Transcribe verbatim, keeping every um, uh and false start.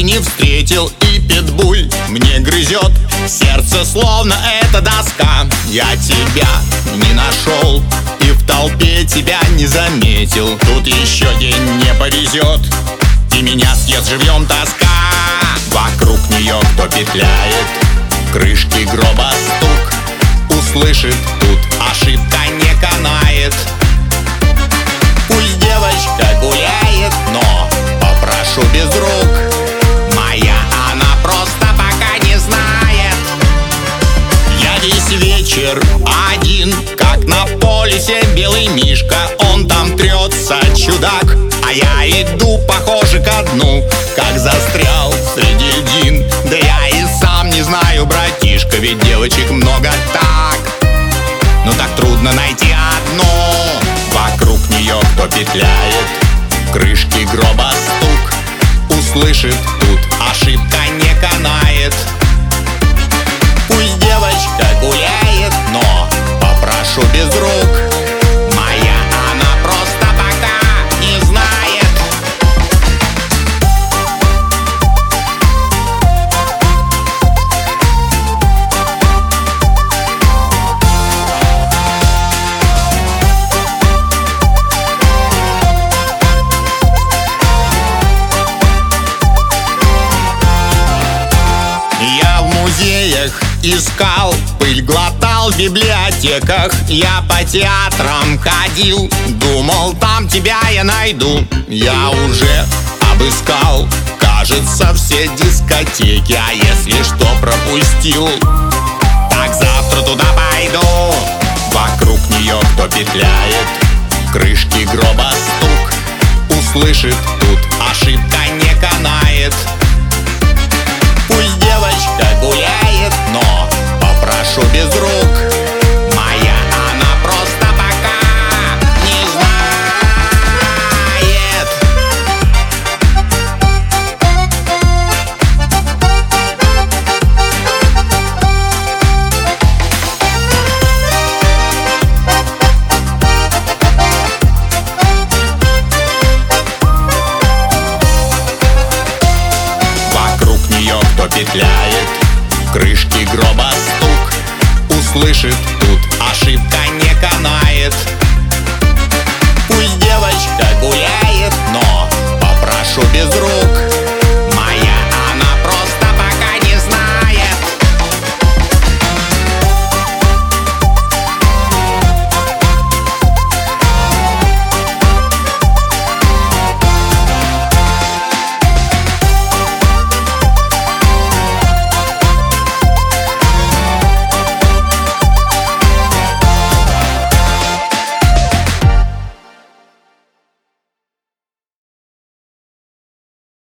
не встретил, и питбуль мне грызет сердце, словно это доска. Я тебя не нашел и в толпе тебя не заметил. Тут еще день не повезет, и меня съест живьем тоска. Вокруг нее кто петляет, крышки гроба стук, услышит тут, ошибка не канает. Пусть девочка гуляет, но попрошу без рук. Моя она просто пока не знает. Я весь вечер один, как на полюсе белый мишка. Он там трется, чудак, а я иду, похоже, ко дну, как застрял среди льдин. Да я и сам не знаю, братишка, ведь девочек много так, но так трудно найти одну. Вокруг нее кто петляет, крышки гроба стук, услышит тут, ошибка не канает. Пусть девочка гуляет, но попрошу без рук. Моя она просто пока не знает. Я в музеях искал, пыль глотал в библиотеках. Я по театрам ходил, думал, там тебя я найду. Я уже обыскал, кажется, все дискотеки. А если что пропустил, так завтра туда пойду.